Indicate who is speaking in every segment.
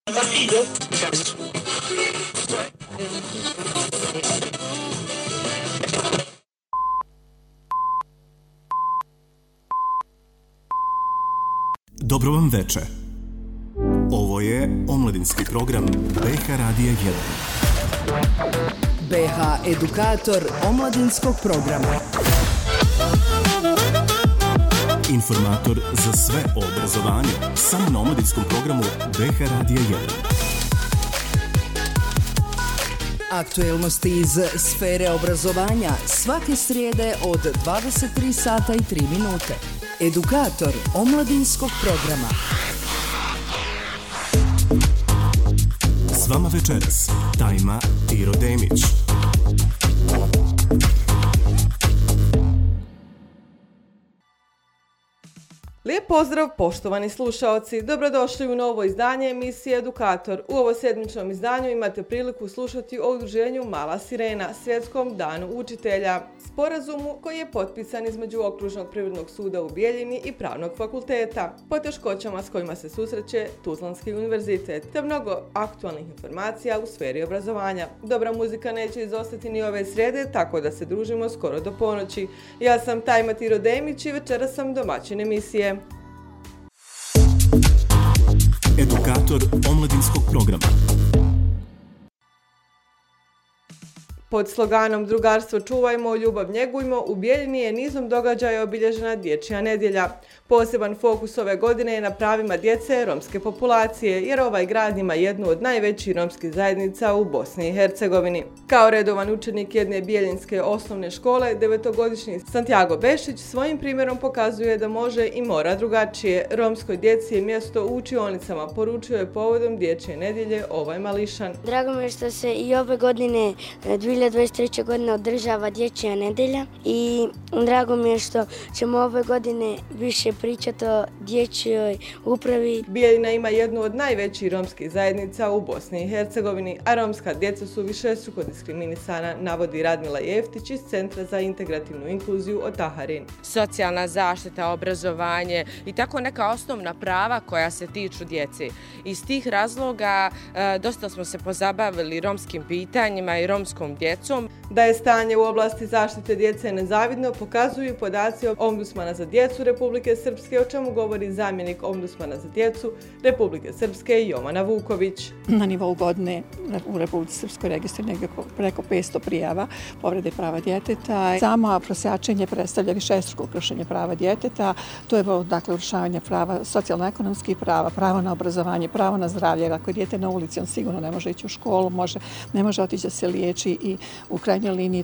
Speaker 1: Dobro vam veče. Ovo je omladinski program BH Radija 1.
Speaker 2: BH Edukator omladinskog programa.
Speaker 1: Informator za sve o obrazovanju, samo na omladinskom programu BH Radija 1.
Speaker 2: Aktuelnosti iz sfere obrazovanja svake srijede od 23 sata i 3 minute. Edukator omladinskog programa.
Speaker 1: S vama večeras Tajma Irodemić.
Speaker 3: Lijep pozdrav poštovani slušaoci, dobrodošli u novo izdanje emisije Edukator. U ovo sedmičnom izdanju imate priliku slušati o udruženju Mala sirena, Svjetskom danu učitelja, sporazumu koji je potpisan između Okružnog privrednog suda u Bijeljini i Pravnog fakulteta, poteškoćama s kojima se susreće Tuzlanski univerzitet, te mnogo aktualnih informacija u sferi obrazovanja. Dobra muzika neće izostati ni ove srijede, tako da se družimo skoro do ponoći. Ja sam Tajma Irodemić i večeras sam domaćin emisije.
Speaker 1: Edukator omladinskog programa.
Speaker 3: Pod sloganom Drugarstvo čuvajmo, ljubav njegujmo, u Bijeljini je nizom događaja obilježena Dječja nedjelja. Poseban fokus ove godine je na pravima djece romske populacije, jer ovaj grad ima jednu od najvećih romskih zajednica u Bosni i Hercegovini. Kao redovan učenik jedne bijeljinske osnovne škole, 9-godišnji Santiago Bešić svojim primjerom pokazuje da može i mora drugačije. Romskoj djeci je mjesto u učionicama, poručio je povodom Dječje nedjelje ovaj mališan.
Speaker 4: Drago mi je što se i ove godine 2023. godine održava Dječja nedjelja i drago mi je što ćemo ove godine više pričati o dječjoj upravi.
Speaker 3: Bijeljina ima jednu od najvećih romskih zajednica u Bosni i Hercegovini, a romska djeca su višestruko diskriminisana, navodi Radmila Jeftić iz Centra za integrativnu inkluziju Otaharin.
Speaker 5: Socijalna zaštita, obrazovanje i tako neka osnovna prava koja se tiču djeci. Iz tih razloga dosta smo se pozabavili romskim pitanjima i romskom djecom.
Speaker 3: Da je stanje u oblasti zaštite djece nezavidno pokazuju podaci Ombudsmana za djecu Republike Srpske, o čemu govori zamjenik Ombudsmana za djecu Republike Srpske Jovana Vuković.
Speaker 6: Na nivou godine u Republici Srpskoj registrirano je preko 500 prijava povrede prava djeteta. Samo prosjačenje predstavlja višestruko kršenje prava djeteta. To je dakle urušavanje prava, socijalno-ekonomskih prava, pravo na obrazovanje, pravo na zdravlje. Ako je dijete na ulici, on sigurno ne može ići u školu, ne može otići da se liječi i u krajnjoj liniji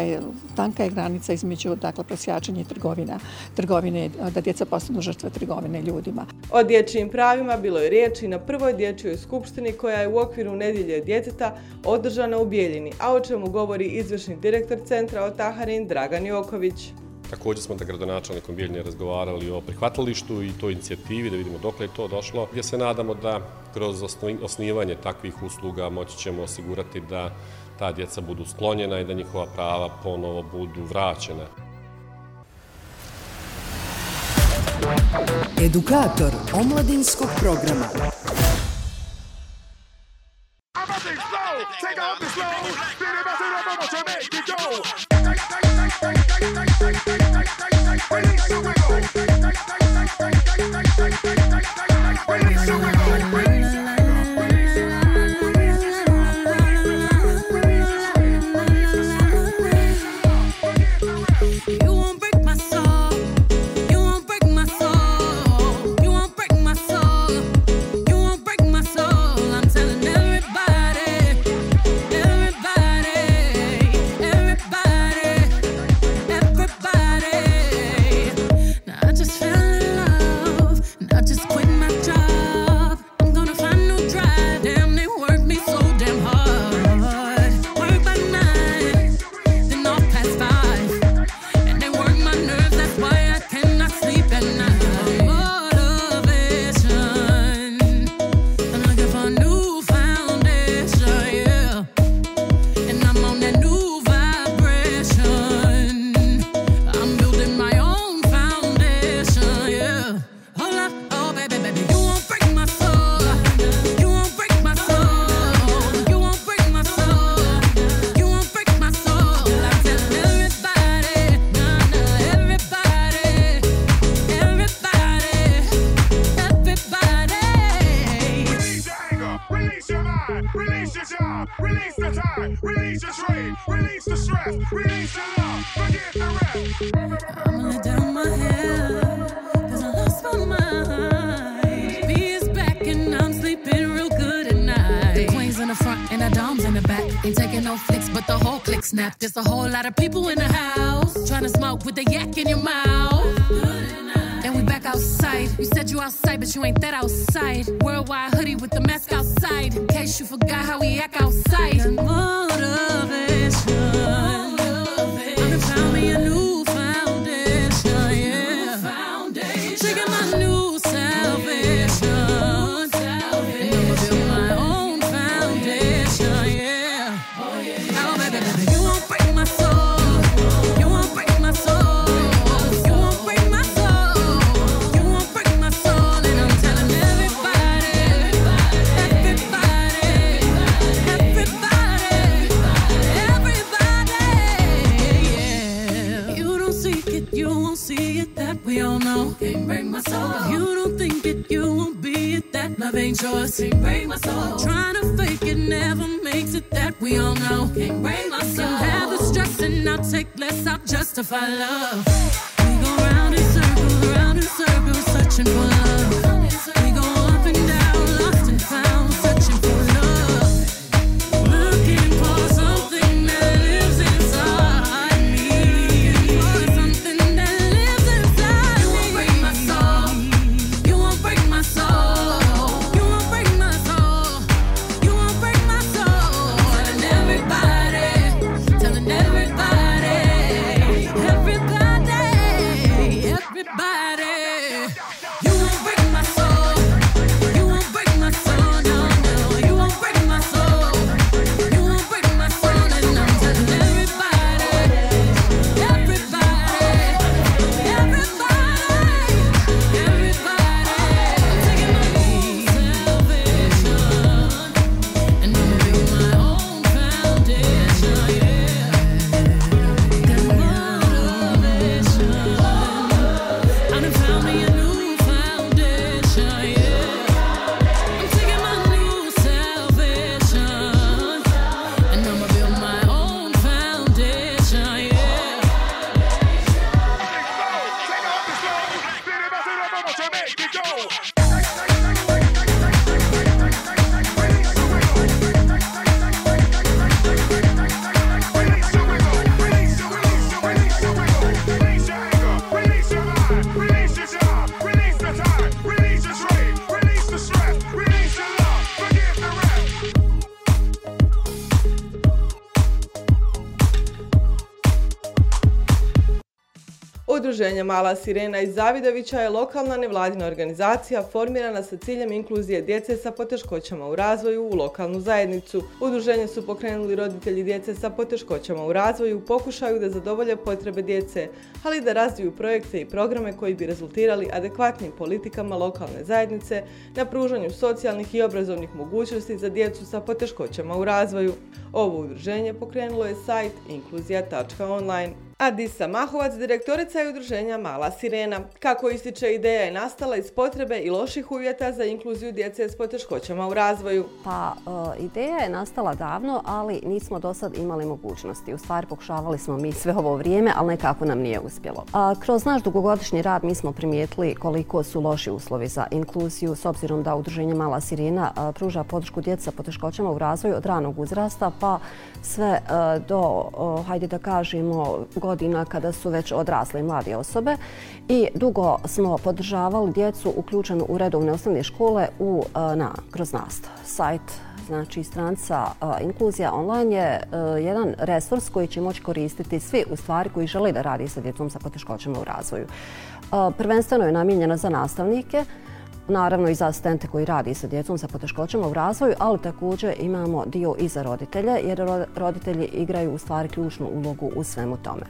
Speaker 6: tanka je granica između prosjačenja i trgovine, da djeca postanu žrtve trgovine ljudima.
Speaker 3: O dječjim pravima bilo je riječi na prvoj dječjoj skupštini koja je u okviru Nedjelje djeteta održana u Bijeljini, a o čemu govori izvršni direktor centra Otaharin Dragan Joković.
Speaker 7: Također smo da gradonačelnikom Bijeljine razgovarali o prihvatilištu i toj inicijativi da vidimo dokle je to došlo, gdje se nadamo da kroz osnivanje takvih usluga moći ćemo osigurati da ta djeca budu sklonjena i da njihova prava ponovo budu vraćena.
Speaker 2: Edukator omladinskog programa.
Speaker 8: Everybody mind, release your job, release the time, release your trade, release the stress, release your love, forget the rest.
Speaker 9: I'ma let down my hair, cause I lost my mind. B is back and I'm sleeping real good at night. The queens in the front and the doms in the back. Ain't taking no flicks, but the whole click snap. There's a whole lot of people in the house trying to smoke with the yak in your mouth. And we back outside. You said you outside, but you ain't that outside. Worldwide hoodie with the mask outside. In case you forgot how we act outside. Motivation. I found me a new foundation, yeah. Taking my new salvation. And I'ma build my own foundation, yeah. Oh, baby, baby, you won't break my soul. You won't break my soul. You won't break my soul. You won't break my soul. And I'm telling everybody, yeah. You don't seek it, you won't see it, that we all know. Can't break my soul. If you don't think it, you won't be it, that love ain't yours. Can't break my soul. Trying to fake it never makes it, that we all know. Can't break my soul. Can have the stress and I'll take less, I'll justify love. We go round in circles, searching for love. We go up and down, lost and found, searching for love. Looking for something that lives inside me. For something that lives inside me. You won't break my soul. You won't break my soul. You won't break my soul. You won't break my soul. Telling everybody, telling everybody, everybody. You won't break my soul. You won't break my soul. No, no. You won't break my soul. You won't break my soul. And I'm telling everybody, everybody, everybody. I'm taking my own salvation, and I'm gonna build my own foundation, yeah. Got motivation. I done found me a new foundation, yeah. I'm taking my new salvation, and I'ma build my own foundation, yeah.
Speaker 3: Udruženje Mala Sirena iz Zavidovića je lokalna nevladina organizacija formirana sa ciljem inkluzije djece sa poteškoćama u razvoju u lokalnu zajednicu. Udruženje su pokrenuli roditelji djece sa poteškoćama u razvoju u pokušaju da zadovolje potrebe djece, ali da razviju projekte i programe koji bi rezultirali adekvatnim politikama lokalne zajednice na pružanju socijalnih i obrazovnih mogućnosti za djecu sa poteškoćama u razvoju. Ovo udruženje pokrenulo je sajt inkluzija.online. Adisa Mahovac, direktorica je udruženja Mala Sirena. Kako ističe, ideja je nastala iz potrebe i loših uvjeta za inkluziju djece s poteškoćama u razvoju.
Speaker 10: Pa, ideja je nastala davno, ali nismo do sad imali mogućnosti. U stvari, pokušavali smo mi sve ovo vrijeme, ali nekako nam nije uspjelo. Kroz naš dugogodišnji rad mi smo primijetili koliko su loši uslovi za inkluziju, s obzirom da udruženje Mala Sirena pruža podršku djeci sa poteškoćama u razvoju od ranog uzrasta, pa sve do, hajde da kažemo, godina kada su već odrasle mlade osobe, i dugo smo podržavali djecu uključenu u redovne osnovne škole kroz nastavu. Sajt, znači stranica Inkluzija online je jedan resurs koji će moći koristiti svi u stvari koji žele da radi sa djecom sa poteškoćama u razvoju. Prvenstveno je namijenjena za nastavnike, naravno i za asistente koji radi sa djecom sa poteškoćama u razvoju, ali također imamo dio i za roditelje, jer roditelji igraju u stvari ključnu ulogu u svemu tome.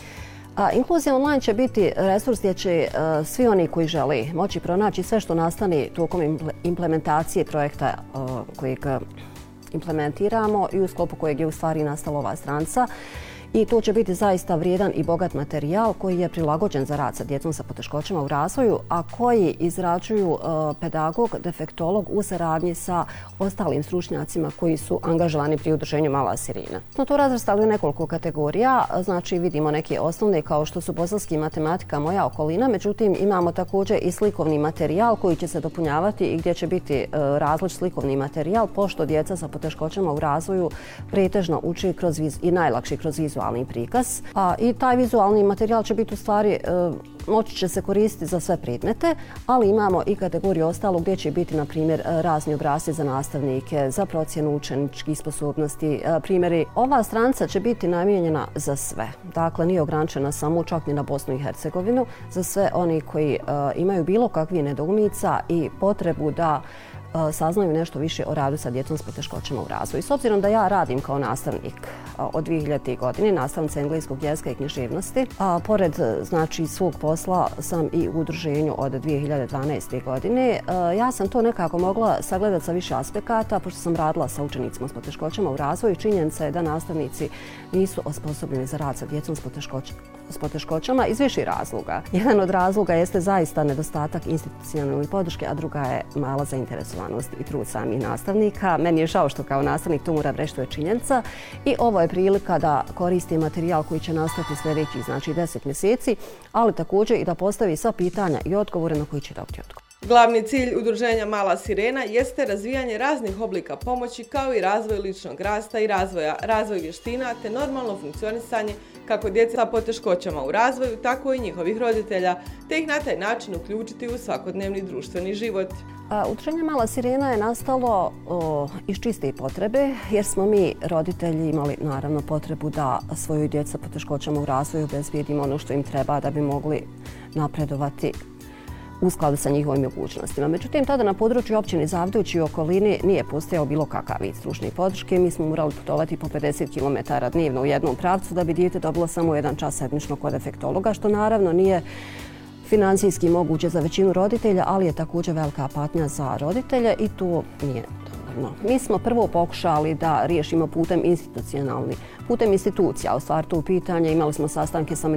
Speaker 10: Inkluzija online će biti resurs gdje će svi oni koji žele moći pronaći sve što nastane tokom implementacije projekta kojeg implementiramo i u sklopu kojeg je u stvari nastala ova stranica. i to će biti zaista vrijedan i bogat materijal koji je prilagođen za rad sa djecom sa poteškoćama u razvoju, a koji izrađuju pedagog, defektolog u saradnji sa ostalim stručnjacima koji su angažovani pri udruženju Mala sirena. Smo to razvrstali u nekoliko kategorija, znači vidimo neke osnovne kao što su bosanski matematika, moja okolina, međutim imamo također i slikovni materijal koji će se dopunjavati i gdje će biti različit slikovni materijal, pošto djeca sa poteškoćama u razvoju pretežno uči i najlakše kroz vizualni prikaz. I taj vizualni materijal će biti u stvari moći će se koristiti za sve predmete, ali imamo i kategoriju ostalo gdje će biti, na primjer, razni obrasci za nastavnike, za procjenu učeničkih sposobnosti, primjeri. Ova stranica će biti namijenjena za sve. Dakle, nije ograničena samo čak ni na Bosnu i Hercegovinu, za sve oni koji imaju bilo kakvih nedoumica i potrebu da saznaju nešto više o radu sa djecom s poteškoćama u razvoju. S obzirom da ja radim kao nastavnik od 2000. godine, nastavnica engleskog jezika i književnosti, a pored svog posla sam i u udruženju od 2012. godine, ja sam to nekako mogla sagledati sa više aspekata, pošto sam radila sa učenicima s poteškoćama u razvoju. Činjenica je da nastavnici nisu osposobljeni za rad sa djecom s poteškoćama iz više razloga. Jedan od razloga jeste zaista nedostatak institucionalne podrške, a druga je mala zainteresovanost i trud samih nastavnika. Meni je žao što kao nastavnik to moram reći, to je činjenica. I ovo je prilika da koristim materijal koji će nastati sljedećih 10 mjeseci, ali također i da postavi sva pitanja i odgovore na koji će dobiti odgovor.
Speaker 3: Glavni cilj udruženja Mala sirena jeste razvijanje raznih oblika pomoći kao i razvoj ličnog rasta i razvoj vještina te normalno funkcionisanje kako djeca sa poteškoćama u razvoju, tako i njihovih roditelja, te ih na taj način uključiti u svakodnevni društveni život.
Speaker 10: Udruženje Mala sirena je nastalo iz čiste potrebe, jer smo mi roditelji imali naravno potrebu da svojoj djeci sa poteškoćama u razvoju obezbijedimo ono što im treba da bi mogli napredovati u skladu sa njihovim mogućnostima. Međutim, tada na području općine Zavdović i okolini nije postojao bilo kakav vid stručne podrške. Mi smo morali putovati po 50 km dnevno u jednom pravcu da bi dijete dobilo samo 1 čas sedmično kod defektologa, što naravno nije financijski moguće za većinu roditelja, ali je također velika patnja za roditelje i to nije dovoljno. Mi smo prvo pokušali da riješimo putem institucija, u stvari to pitanje. Imali smo sastanke sa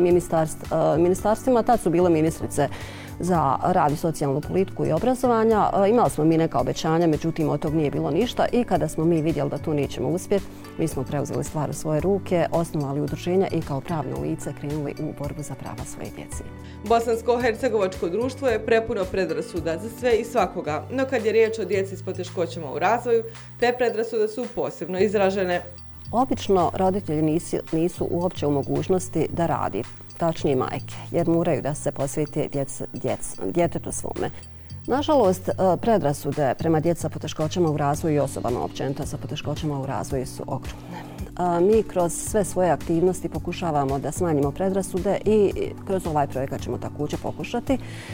Speaker 10: ministarstvima, tad su bile ministrice za rad i socijalnu politiku i obrazovanja. Imali smo mi neka obećanja, međutim od tog nije bilo ništa i kada smo mi vidjeli da tu nećemo uspjeti, mi smo preuzeli stvar u svoje ruke, osnovali udruženja i kao pravno lice krenuli u borbu za prava svoje djece.
Speaker 3: Bosansko-hercegovačko društvo je prepuno predrasuda za sve i svakoga, no kad je riječ o djeci s poteškoćama u razvoju, te predrasude su posebno izražene.
Speaker 10: Obično roditelji nisu uopće u mogućnosti da radi, tačnije majke, jer moraju da se posvete djetetu svome. Nažalost, predrasude prema djeci sa poteškoćama u razvoju i osobama općenito sa poteškoćama u razvoju su ogromne. Mi kroz sve svoje aktivnosti pokušavamo da smanjimo predrasude i kroz ovaj projekat ćemo također pokušati,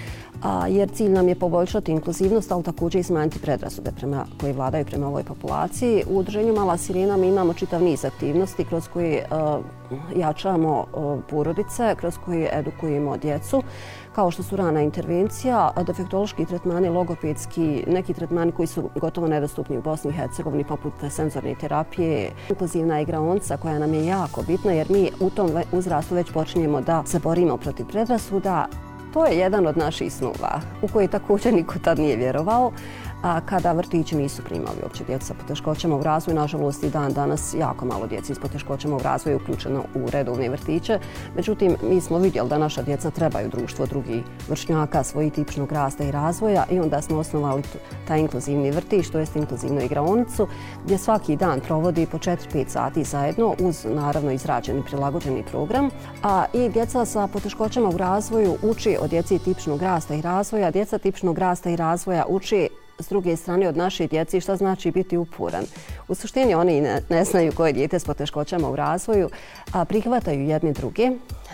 Speaker 10: jer cilj nam je poboljšati inkluzivnost, ali također i smanjiti predrasude koje vladaju prema ovoj populaciji. U udruženju Mala sirena mi imamo čitav niz aktivnosti kroz koje jačamo porodice, kroz koje edukujemo djecu, kao što su rana intervencija, defektološki tretmani, logopedski, neki tretmani koji su gotovo nedostupni u Bosni i Hercegovini, poput senzorne terapije, inkluzivna igraonica koja nam je jako bitna, jer mi u tom uzrastu već počinjemo da se borimo protiv predrasuda. To je jedan od naših snova u koji također niko tad nije vjerovao, a kada vrtići nisu primali uopće djecu sa poteškoćama u razvoju. Nažalost, i dan danas jako malo djeci s poteškoćama u razvoju uključeno u redovne vrtiće. Međutim, mi smo vidjeli da naša djeca trebaju društvo drugih vršnjaka, svojih tipičnog rasta i razvoja, i onda smo osnovali taj inkluzivni vrtić, to jest inkluzivnu igraonicu, gdje svaki dan provodi po 4-5 sati zajedno uz naravno izrađeni prilagođeni program. I djeca sa poteškoćama u razvoju uči od djeci tipičnog rasta i razvoja. Djeca tipičnog rasta i razvoja uči s druge strane od naše djece šta znači biti uporan. U suštini oni ne znaju koje dijete s poteškoćama u razvoju, a prihvataju jedni druge.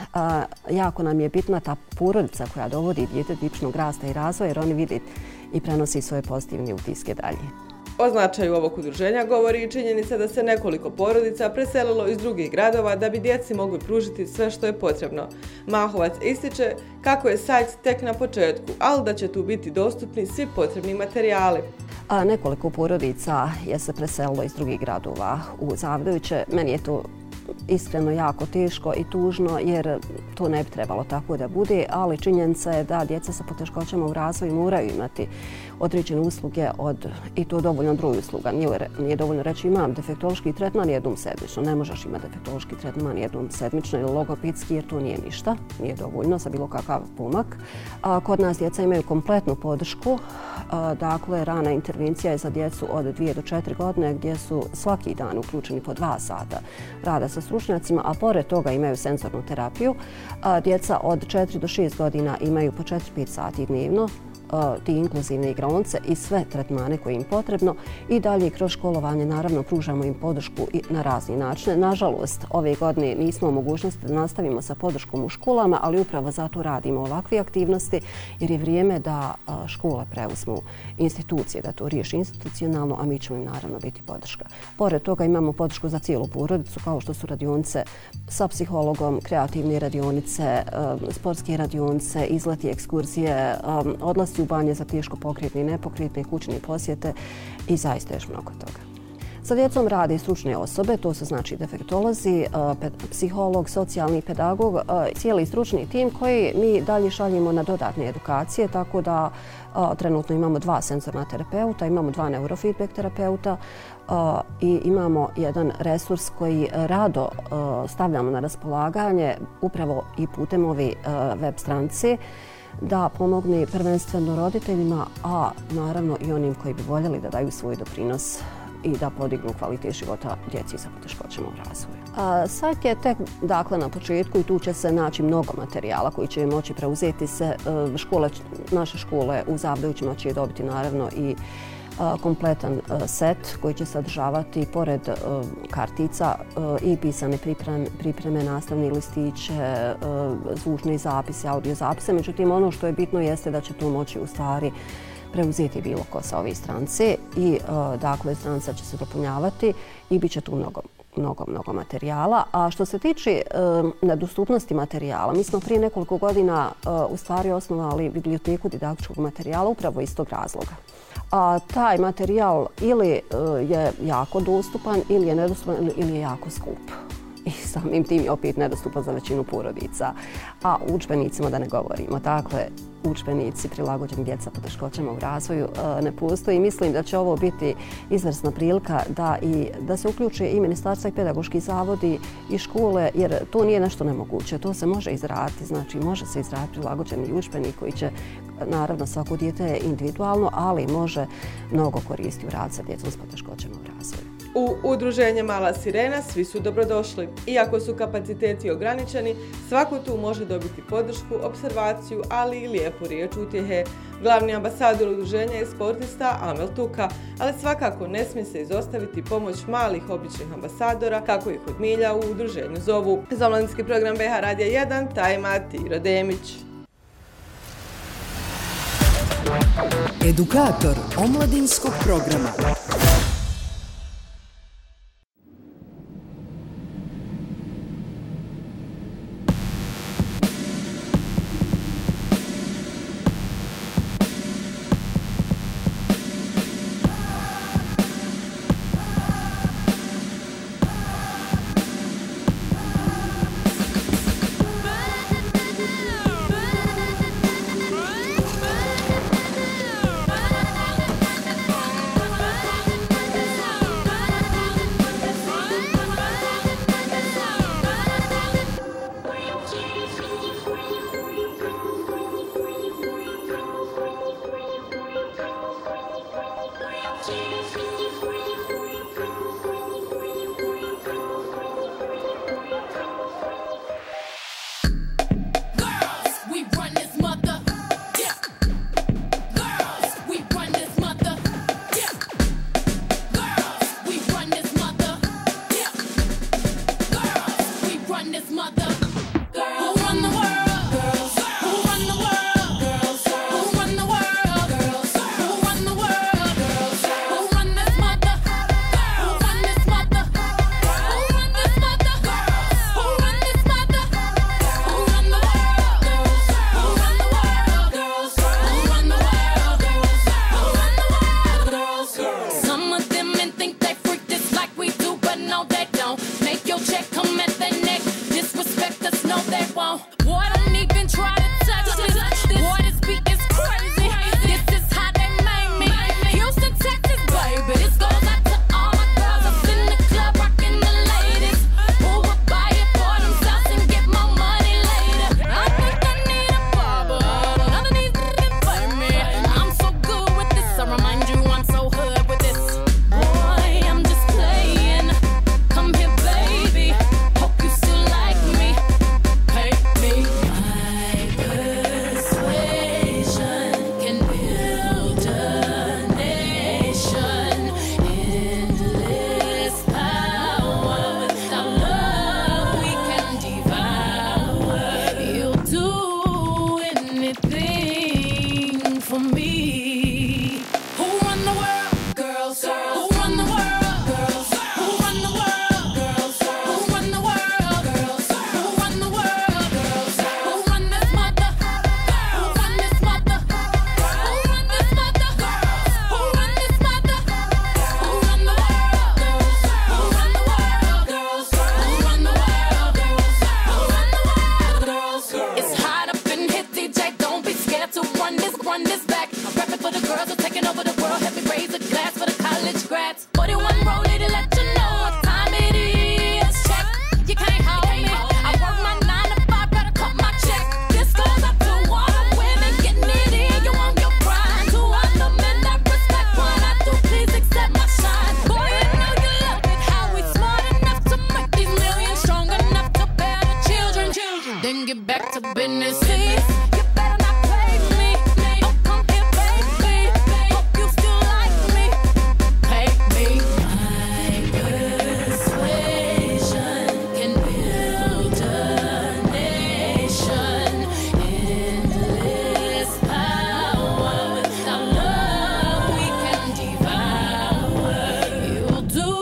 Speaker 10: Jako nam je bitna ta porodica koja dovodi dijete tipičnog rasta i razvoja, jer oni vide i prenosi svoje pozitivne utiske dalje.
Speaker 3: O značaju ovog udruženja govori i činjenica da se nekoliko porodica preselilo iz drugih gradova da bi djeci mogli pružiti sve što je potrebno. Mahovac ističe kako je sajt tek na početku, ali da će tu biti dostupni svi potrebni materijali.
Speaker 10: Nekoliko porodica je se preselilo iz drugih gradova u Zavdoviće. Meni je to iskreno jako teško i tužno jer to ne bi trebalo tako da bude, ali činjenica je da djeca sa poteškoćama u razvoju moraju imati određene usluge i to dovoljno broj usluga. Nije dovoljno reći imam defektološki tretman jednom sedmično. Ne možeš imati defektološki tretman jednom sedmično ili logopedski jer to nije ništa, nije dovoljno za bilo kakav pomak. Kod nas djeca imaju kompletnu podršku, dakle rana intervencija je za djecu od 2 do 4 godine gdje su svaki dan uključeni po 2 sata rada sa stručnjacima, a pored toga imaju senzornu terapiju. Djeca od 4 do 6 godina imaju po 4-5 sati dnevno ti inkluzivne igraonice i sve tretmane koje im potrebno i dalje kroz školovanje naravno pružamo im podršku na razne načine. Nažalost, ove godine nismo u mogućnosti da nastavimo sa podrškom u školama, ali upravo zato radimo ovakve aktivnosti jer je vrijeme da škole preuzmu institucije, da to riješi institucionalno, a mi ćemo im naravno biti podrška. Pored toga imamo podršku za cijelu porodicu kao što su radionice sa psihologom, kreativne radionice, sportske radionice, izleti, ekskurzije, odlasci u banje za teško pokretne i nepokretne, kućne posjete i zaista još mnogo toga. Sa djecom rade stručne osobe, to su znači defektolozi, psiholog, socijalni pedagog, cijeli stručni tim koji mi dalje šaljemo na dodatne edukacije, tako da trenutno imamo 2 senzorna terapeuta, imamo 2 neurofeedback terapeuta i imamo jedan resurs koji rado stavljamo na raspolaganje upravo i putem ove web stranice da pomogne prvenstveno roditeljima, a naravno i onim koji bi voljeli da daju svoj doprinos i da podignu kvalitet života djeci sa poteškoćama u razvoju. Sajt je tek dakle na početku i tu će se naći mnogo materijala koji će moći preuzeti se. Naše škole u Zavdoju će moći dobiti naravno i kompletan set koji će sadržavati pored kartica i pisane pripreme, nastavne listiće, zvučne zapise, audio zapise. Međutim, ono što je bitno jeste da će to moći u stvari preuzeti bilo ko sa ove stranice i dakle stranica će se dopunjavati i bit će tu mnogo materijala. A što se tiče nedostupnosti materijala, mi smo prije nekoliko godina u stvari osnovali biblioteku didaktičkog materijala upravo iz tog razloga. A taj materijal ili je jako dostupan ili je nedostupan ili je jako skup. I samim tim je opet nedostupan za većinu porodica. A u udžbenicima da ne govorimo. Dakle, udžbenici prilagođeni djeca poteškoćama u razvoju ne postoji. Mislim da će ovo biti izvrsna prilika da se uključe i ministarstva i pedagoški zavodi i škole, jer to nije nešto nemoguće. To se može izraditi, znači može se izraditi prilagođeni udžbenik koji će, naravno svako dijete je individualno, ali može mnogo koristiti u rad sa djecom s poteškoćama u razvoju.
Speaker 3: U udruženje Mala sirena svi su dobrodošli. Iako su kapaciteti ograničeni, svako tu može dobiti podršku, observaciju, ali i lijepu riječ utjehe. Glavni ambasador udruženja je sportista Amel Tuka, ali svakako ne smije se izostaviti pomoć malih običnih ambasadora, kako ih od milja u udruženju zovu. Za omladinski program BH Radija 1, Tajma Tiro Demić.
Speaker 2: Edukator omladinskog programa.
Speaker 9: to business. You better not play me. Oh, come here, baby. Hope you still like me. Pay me. My persuasion can build a nation. Endless power. Without love, we can devour. You'll do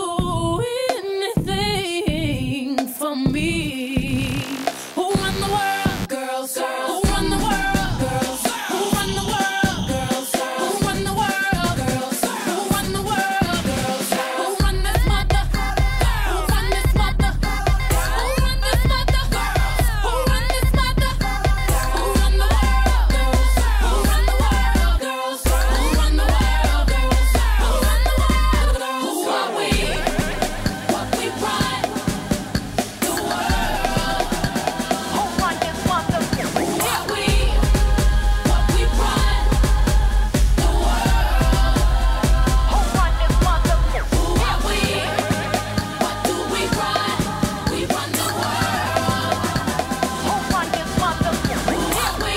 Speaker 9: anything for me. Who run the world? Girls. Who run the world? Girls. Who run the world? Girls. Who run the world? Girls. Who run the world? Girls. Who run this mother? Who run this mother? Who run this mother? Who run this mother? Who run the world? Girls. Who run the world? Girls. Who run the world? Girls. Who run the world? Who are we? What we run? The world. Who run this mother? Who are we? What we run? The world. Who run this mother? Who are we? What do we run? We run the world. Who run this mother? Who are we? What we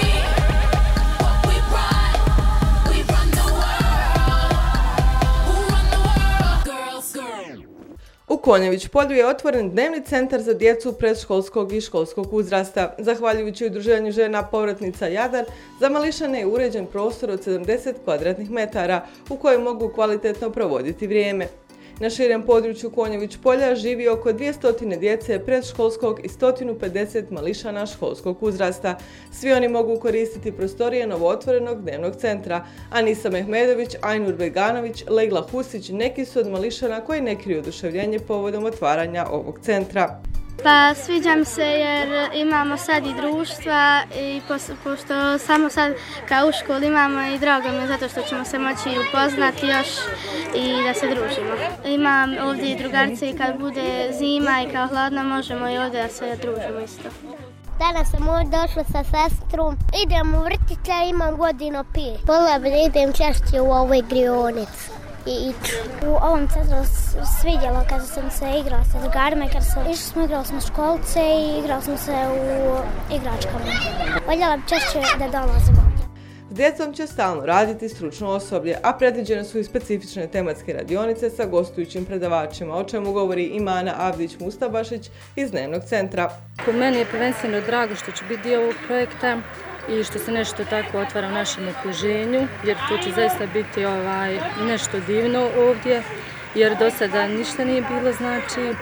Speaker 9: run? We run the world. Who run the world? Girls.
Speaker 3: U Konjević polju je otvoren dnevni centar za djecu predškolskog i školskog uzrasta. Zahvaljujući udruženju žena povratnica Jadar, za mališane je uređen prostor od 70 kvadratnih metara u kojem mogu kvalitetno provoditi vrijeme. Na širem području Konjević polja živi oko 200 djece predškolskog i 150 mališana školskog uzrasta. Svi oni mogu koristiti prostorije novootvorenog dnevnog centra. Anisa Mehmedović, Ajnur Beganović, Legla Husić neki su od mališana koji ne kriju oduševljenje povodom otvaranja ovog centra.
Speaker 11: Pa sviđa mi se jer imamo sad i društva i pošto samo sad kao u školi imamo i drago mi je zato što ćemo se moći upoznati još i da se družimo. Imam ovdje i drugarice i kad bude zima i kao hladno možemo i ovdje da se družimo isto.
Speaker 12: Danas sam ovdje došla sa sestrom. Idem u vrtiće, imam godinu 5. Volila bi da idem češće u ovu igronicu. U ovom centru svidjelo kad sam se igrala sa drugarima i išli smo igrali smo školce i igrali smo se u igračkama. Voljela bi češće da dolazim ovdje.
Speaker 3: S djecom će stalno raditi stručno osoblje, a predviđene su i specifične tematske radionice sa gostujućim predavačima, o čemu govori Imana Avdić-Mustabašić iz dnevnog centra.
Speaker 13: Po meni je prvenstveno drago što ću biti dio ovog projekta i što se nešto tako otvara u našem okruženju, jer to će zaista biti nešto divno ovdje, jer do sada ništa nije bilo, znači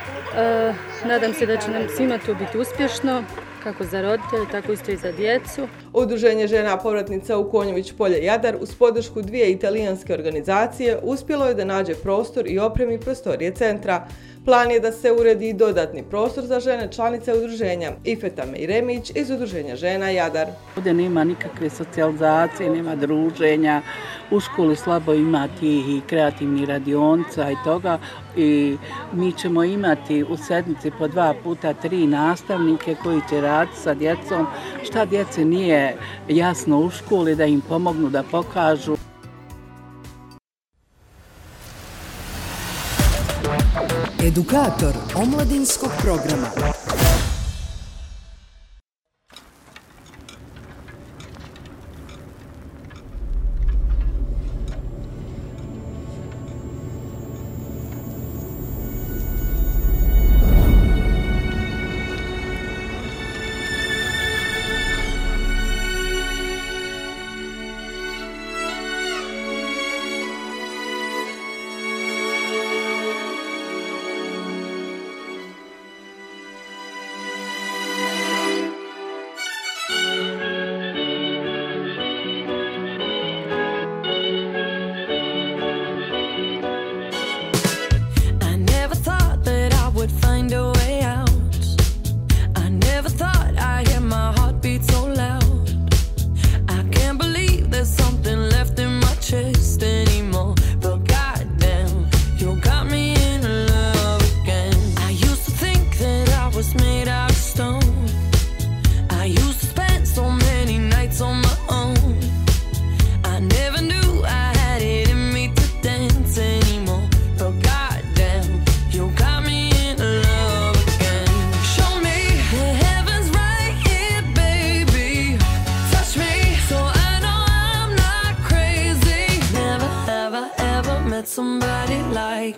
Speaker 13: nadam se da će nam svima to biti uspješno, kako za roditelje, tako isto i za djecu.
Speaker 3: Udruženje žena povratnica u Konjević polje Jadar uz podršku 2 italijanske organizacije uspjelo je da nađe prostor i opremi prostorije centra. Plan je da se uredi i dodatni prostor za žene članice udruženja. Ifeta Mejremić iz udruženja žena Jadar.
Speaker 14: Ovdje nema nikakve socijalizacije, nema druženja. U školi slabo ima tih i kreativnih radionica i toga. I mi ćemo imati u sedmici po 2 puta 3 nastavnike koji će raditi sa djecom. Šta djece nije jasno u školi, da im pomognu, da pokažu.
Speaker 2: Edukator omladinskog programa.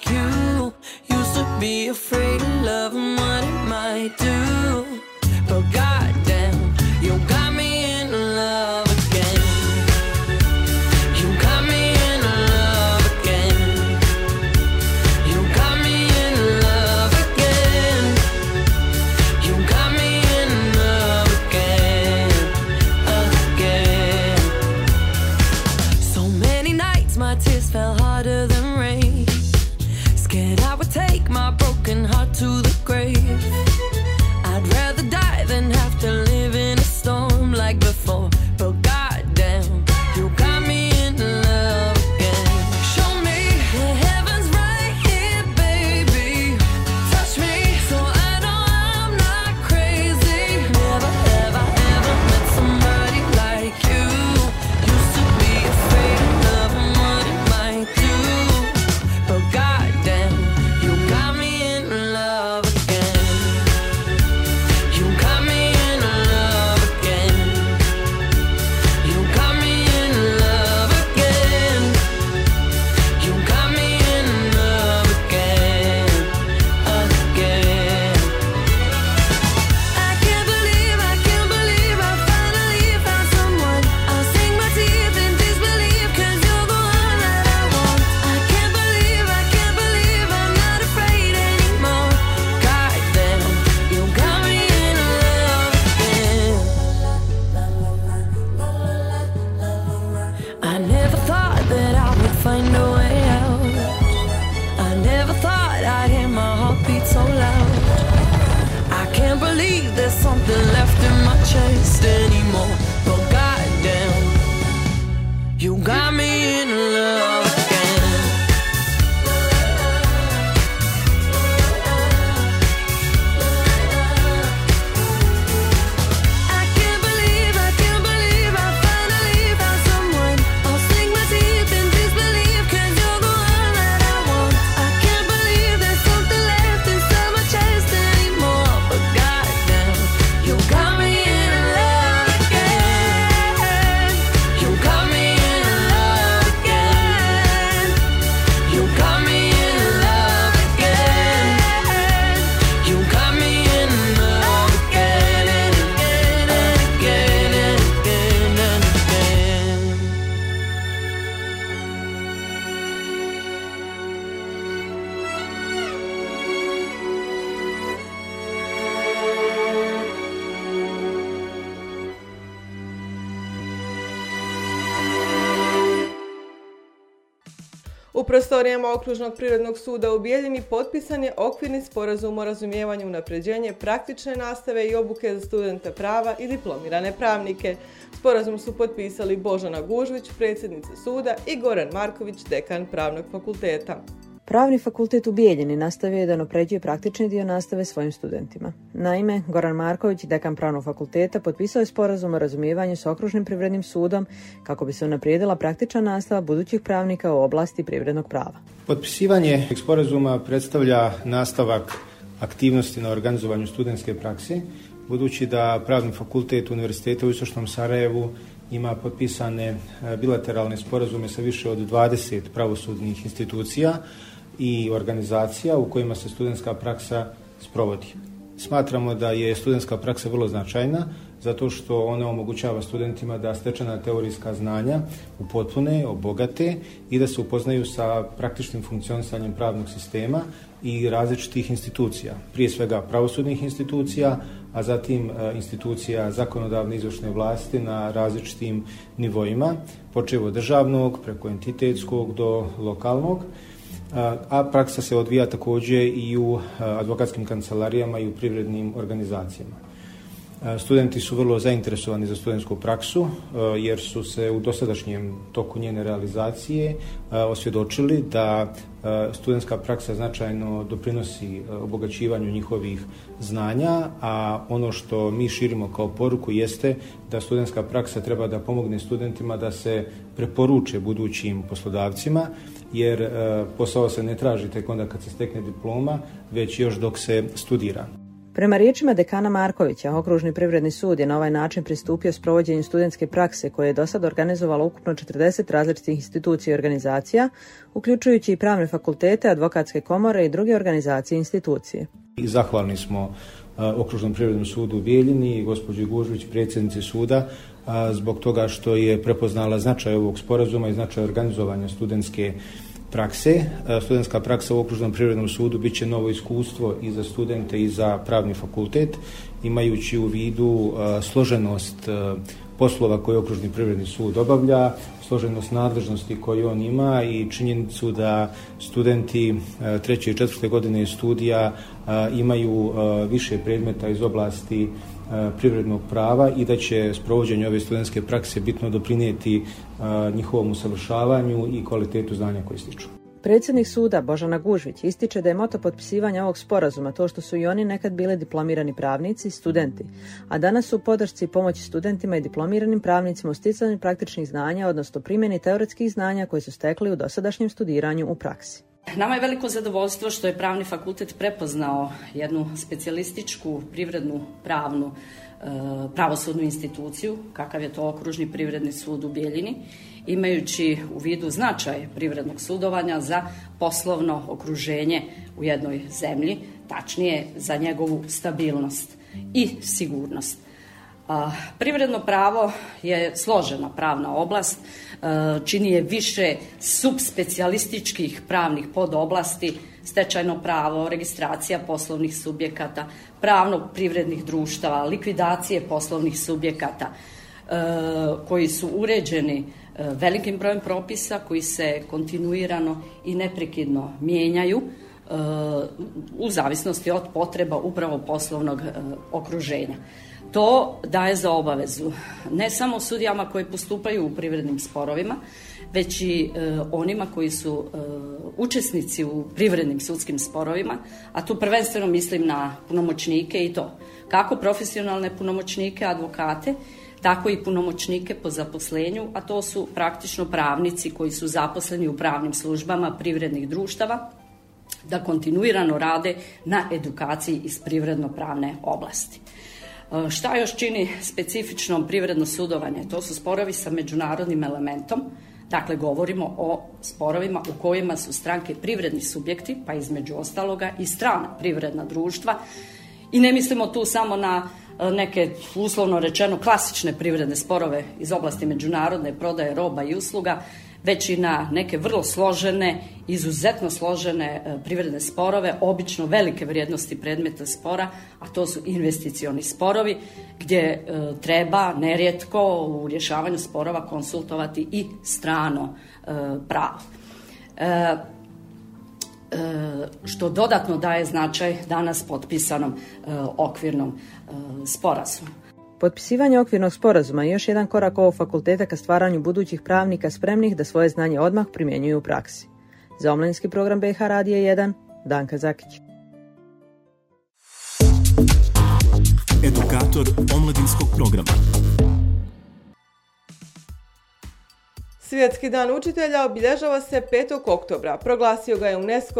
Speaker 15: like you. Used to be afraid of love and what it might do. But goddamn, you got me in love again. You got me in love again. You got me in love again. You got me in love again, again. So many nights my tears fell harder than rain. Scared I would take my broken heart to the grave. I'd rather die than have to live in a storm like before. But goddamn, you got me in love again. Show me the heavens right here, baby. Touch me so I know I'm not crazy. Never, ever, ever met somebody like you. Used to be afraid of love and what it might do. But goddamn, you got me in love again. You got me in love again. You got me in love again. You got me in love again, again. I can't believe I finally found someone. I'll sink my teeth in disbelief 'cause you're the one that I want. I can't believe I'm not afraid anymore. Goddamn, you got me in love again. I never thought that I would find a way out. I never thought I'd hear my heartbeat so loud. I can't believe there's something left in my chest anymore. But goddamn, you got me in love again. I can't believe I finally found someone. I'll sink my teeth in disbelief 'cause you're the one that I want. I can't believe there's something left inside my chest anymore. But goddamn, you got me in love again. You got me in love again. You got me in love again. You got me in love again and again and again and again and again.
Speaker 3: U prostorijama Okružnog prirodnog suda u Bijeljini potpisan je okvirni sporazum o razumijevanju unapređenje praktične nastave i obuke za studente prava i diplomirane pravnike. Sporazum su potpisali Božana Gužvić, predsjednica suda, i Goran Marković, dekan Pravnog fakulteta.
Speaker 16: Pravni fakultet u Bijeljini nastavio je da unapređuje praktični dio nastave svojim studentima. Naime, Goran Marković, dekan Pravnog fakulteta, potpisao je sporazum o razumijevanju s Okružnim privrednim sudom kako bi se unaprijedila praktična nastava budućih pravnika u oblasti privrednog prava.
Speaker 17: Potpisivanje sporazuma predstavlja nastavak aktivnosti na organizovanju studentske prakse, budući da Pravni fakultet Univerziteta u Istočnom Sarajevu ima potpisane bilateralne sporazume sa više od 20 pravosudnih institucija i organizacija u kojima se studentska praksa sprovodi. Smatramo da je studentska praksa vrlo značajna zato što ona omogućava studentima da stečena teorijska znanja upotpune, obogate i da se upoznaju sa praktičnim funkcionisanjem pravnog sistema i različitih institucija, prije svega pravosudnih institucija, a zatim institucija zakonodavne izvršne vlasti na različitim nivoima, počev od državnog, preko entitetskog do lokalnog, a praksa se odvija također i u advokatskim kancelarijama i u privrednim organizacijama. Studenti su vrlo zainteresovani za studentsku praksu jer su se u dosadašnjem toku njene realizacije osvjedočili da studentska praksa značajno doprinosi obogaćivanju njihovih znanja, a ono što mi širimo kao poruku jeste da studentska praksa treba da pomogne studentima da se preporuče budućim poslodavcima, jer posao se ne traži tek onda kad se stekne diploma, već još dok se studira.
Speaker 16: Prema riječima dekana Markovića, Okružni privredni sud je na ovaj način pristupio sprovođenju studentske prakse koje je do sad organizovalo ukupno 40 različitih institucija i organizacija, uključujući i pravne fakultete, advokatske komore i druge organizacije i institucije.
Speaker 17: I zahvalni smo Okružnom privrednom sudu u Bijeljini i gospođi Gužvić, predsjednici suda, zbog toga što je prepoznala značaj ovog sporazuma i značaj organizovanja studentske prakse. Studentska praksa u Okružnom privrednom sudu bit će novo iskustvo i za studente i za pravni fakultet, imajući u vidu složenost poslova koje Okružni privredni sud obavlja, složenost nadležnosti koju on ima i činjenicu da studenti 3. i 4. godine studija imaju više predmeta iz oblasti privrednog prava i da će sprovođenje ove studentske prakse bitno doprinijeti njihovom usavršavanju i kvalitetu znanja koje stiču.
Speaker 16: Predsjednik suda Božana Gužvić ističe da je moto potpisivanja ovog sporazuma to što su i oni nekad bili diplomirani pravnici, studenti, a danas su u podršci pomoći studentima i diplomiranim pravnicima u sticanju praktičnih znanja, odnosno primjeni teoretskih znanja koje su stekli u dosadašnjem studiranju u praksi.
Speaker 18: Nama je veliko zadovoljstvo što je Pravni fakultet prepoznao jednu specijalističku privrednu pravosudnu instituciju, kakav je to Okružni privredni sud u Bijeljini, imajući u vidu značaj privrednog sudovanja za poslovno okruženje u jednoj zemlji, tačnije za njegovu stabilnost i sigurnost. Privredno pravo je složena pravna oblast, čini je više subspecijalističkih pravnih podoblasti, stečajno pravo, registracija poslovnih subjekata, pravno privrednih društava, likvidacije poslovnih subjekata, koji su uređeni velikim brojem propisa koji se kontinuirano i neprekidno mijenjaju u zavisnosti od potreba upravo poslovnog okruženja. To daje za obavezu ne samo sudijama koji postupaju u privrednim sporovima, već i onima koji su učesnici u privrednim sudskim sporovima, a tu prvenstveno mislim na punomoćnike i to kako profesionalne punomoćnike, advokate, tako i punomoćnike po zaposlenju, a to su praktično pravnici koji su zaposleni u pravnim službama privrednih društava, da kontinuirano rade na edukaciji iz privredno-pravne oblasti. Šta još čini specifičnom privredno sudovanje? To su sporovi sa međunarodnim elementom. Dakle, govorimo o sporovima u kojima su stranke privredni subjekti, pa između ostaloga i strana privredna društva. I ne mislimo tu samo na neke, uslovno rečeno, klasične privredne sporove iz oblasti međunarodne prodaje roba i usluga, već i na neke vrlo složene, izuzetno složene privredne sporove, obično velike vrijednosti predmeta spora, a to su investicioni sporovi, gdje treba nerijetko u rješavanju sporova konsultovati i strano pravo. Što dodatno daje značaj danas potpisanom okvirnom sporazumu.
Speaker 16: Potpisivanje okvirnog sporazuma je još jedan korak ovog fakulteta ka stvaranju budućih pravnika spremnih da svoje znanje odmah primjenjuju u praksi. Za omladinski program BiH Radija 1, Danka Zakić.
Speaker 1: Edukator omladinskog programa.
Speaker 3: Svjetski dan učitelja obilježava se 5. oktobra. Proglasio ga je UNESCO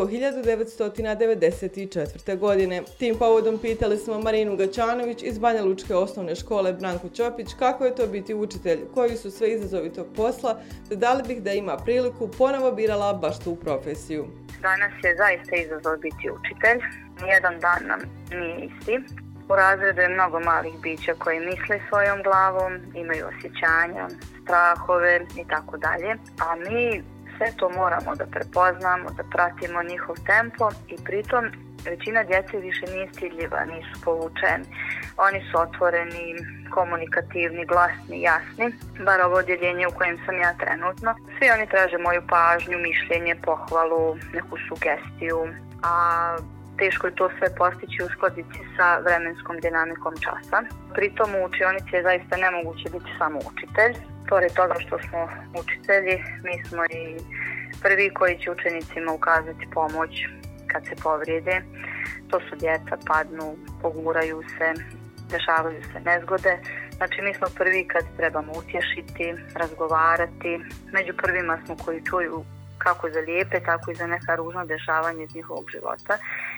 Speaker 3: 1994. godine. Tim povodom pitali smo Marinu Gaćanović iz Banja Lučke osnovne škole Branku Ćopić kako je to biti učitelj, koji su sve izazovi tog posla, te da li bih da ima priliku ponovo birala baš tu profesiju.
Speaker 19: Danas je zaista izazov biti učitelj. Nijedan dan nam nije isti. U razredu je mnogo malih bića koji misle svojom glavom, imaju osjećanja, strahove i tako dalje. A mi sve to moramo da prepoznamo, da pratimo njihov tempo i pritom većina djece više nije stidljiva, nisu povučeni. Oni su otvoreni, komunikativni, glasni, jasni, bar ovo odjeljenje u kojem sam ja trenutno. Svi oni traže moju pažnju, mišljenje, pohvalu, neku sugestiju, a teško je to sve postići i uskladiti sa vremenskom dinamikom časa. Pritom u učionici je zaista nemoguće biti samo učitelj. Pored toga što smo učitelji, mi smo i prvi koji će učenicima ukazati pomoć kad se povrijede. To su djeca, padnu, poguraju se, dešavaju se nezgode. Znači mi smo prvi kad trebamo utješiti, razgovarati. Među prvima smo koji čuju kako za lijepe, tako i za neka ružna dešavanja iz njihovog života.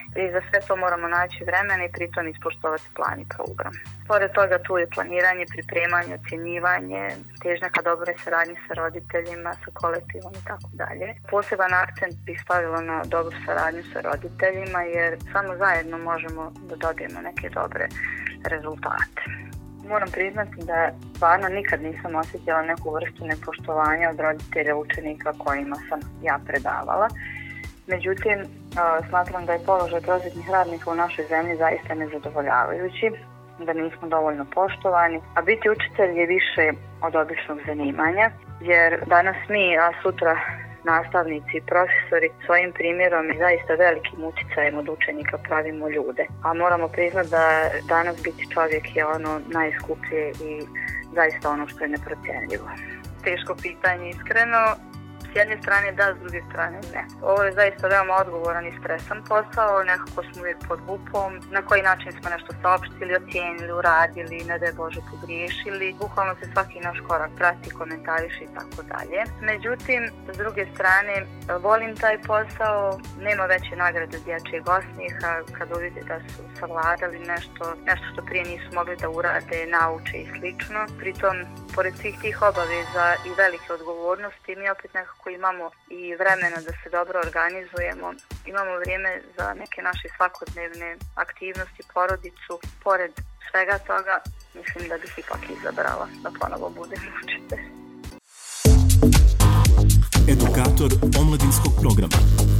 Speaker 19: i za sve to moramo naći vremena i pritom ispoštovati plan i program. Pored toga tu je planiranje, pripremanje, ocjenjivanje, težnja ka dobroj saradnji sa roditeljima, sa kolektivom i tako dalje. Poseban akcent bih stavila na dobru saradnju sa roditeljima jer samo zajedno možemo da dobijemo neke dobre rezultate. Moram priznati da stvarno nikad nisam osjetila neku vrstu nepoštovanja od roditelja učenika kojima sam ja predavala. Međutim, smatram da je položaj prosvjetnih radnika u našoj zemlji zaista nezadovoljavajući, da nismo dovoljno poštovani, a biti učitelj je više od običnog zanimanja, jer danas mi, a sutra nastavnici i profesori svojim primjerom i zaista velikim utjecajem od učenika pravimo ljude. A moramo priznati da danas biti čovjek je ono najskuplje i zaista ono što je neprocjenljivo. Teško pitanje, iskreno. S jedne strane da, s druge strane ne. Ovo je zaista veoma odgovoran i stresan posao, nekako smo uvijek pod lupom, na koji način smo nešto saopštili, ocijenili, uradili, ne daj Bože pogriješili. Bukvalno se svaki naš korak prati, komentariše i tako dalje. Međutim, s druge strane, volim taj posao, nema veće nagrade od dječjeg osmijeha kad uvide da su savladali nešto što prije nisu mogli da urade, nauče i slično. Pritom, pored svih tih obaveza i velike odgovornosti, mi opet nekako imamo i vremena da se dobro organizujemo, imamo vrijeme za neke naše svakodnevne aktivnosti, porodicu. Pored svega toga, mislim da bih ipak izabrala da ponovo budem učitelj.
Speaker 1: Edukator omladinskog programa.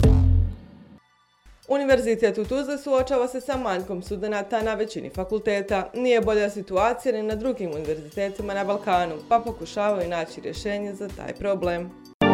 Speaker 3: Univerzitet u Tuzli suočava se sa manjkom studenata na većini fakulteta. Nije bolja situacija ni na drugim univerzitetima na Balkanu, pa pokušavaju naći rješenje za taj problem.